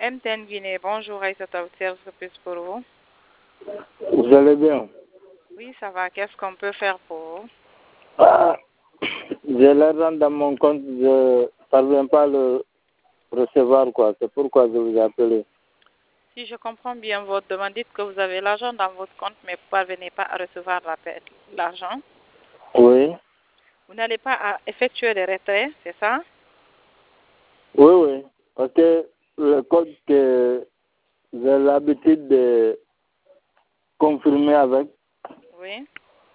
MTN Guinée, bonjour Aïssata, votre service plus pour vous. Vous allez bien? Oui, ça va. Qu'est-ce qu'on peut faire pour vous? J'ai l'argent dans mon compte, je ne parviens pas à le recevoir, quoi. C'est pourquoi je vous ai appelé. Si je comprends bien votre demande, dites que vous avez l'argent dans votre compte, mais vous ne parvenez pas à recevoir l'argent. Oui. Vous n'allez pas à effectuer des retraits, c'est ça? Oui, oui. Parce que le code que j'ai l'habitude de confirmer avec, Oui.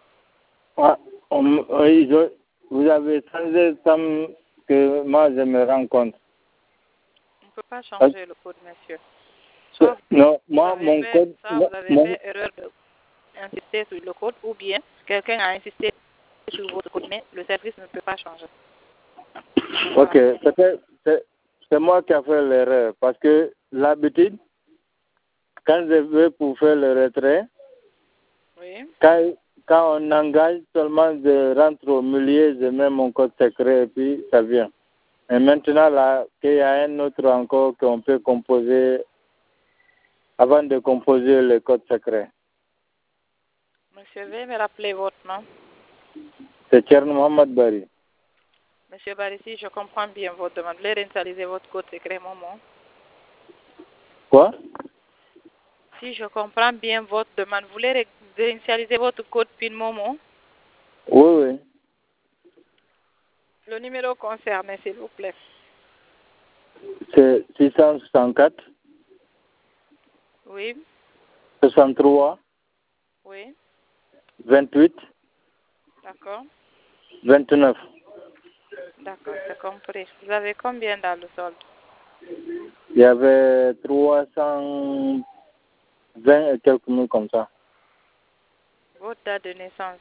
vous avez changé sans que moi je me rends compte. On ne peut pas changer le code, monsieur. Non, moi, mon code... Vous avez fait erreur d'insister sur le code, ou bien quelqu'un a insisté sur votre code, mais le service ne peut pas changer. Ok, peut-être c'est moi qui ai fait l'erreur, parce que l'habitude, quand je vais pour faire le retrait, Oui. quand on engage seulement, je rentre au milieu, je mets mon code secret et puis ça vient. Et maintenant, là, qu'il y a un autre encore qu'on peut composer avant de composer le code secret. Monsieur, veuillez me rappeler votre nom. C'est Tcherno Mohamed Bari. Monsieur Barissi, je comprends bien votre demande. Vous voulez réinitialiser votre code secret Momo? Quoi? Si je comprends bien votre demande, vous voulez réinitialiser votre code PIN Momo? Oui, oui. Le numéro concerné, s'il vous plaît. C'est 664 Oui. 63 Oui. 28 D'accord. 29. D'accord, c'est compris. Vous avez combien dans le solde? Il y avait 320 et quelques mille comme ça. Votre date de naissance?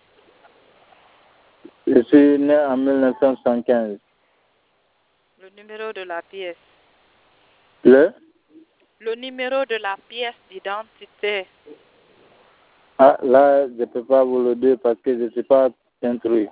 Je suis né en 1975. Le numéro de la pièce? Le numéro de la pièce d'identité? Ah, là, je ne peux pas vous le dire parce que je ne suis pas instruit.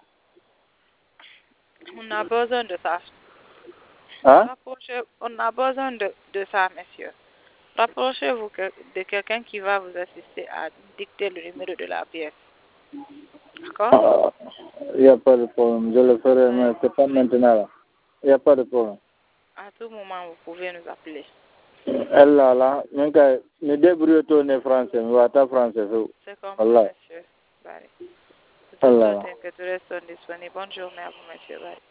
On a besoin de ça. Hein? On a besoin de ça, monsieur. Rapprochez-vous de quelqu'un qui va vous assister à dicter le numéro de la pièce. D'accord? Il n'y a pas de problème. Je le ferai, mais ce n'est pas maintenant. Là. Il n'y a pas de problème. À tout moment, vous pouvez nous appeler. Elle là, me débrouille en français, mais pas français. C'est compris, monsieur. Bari. Tout est que tu restes disponible. Bonne journée à vous, monsieur Bari.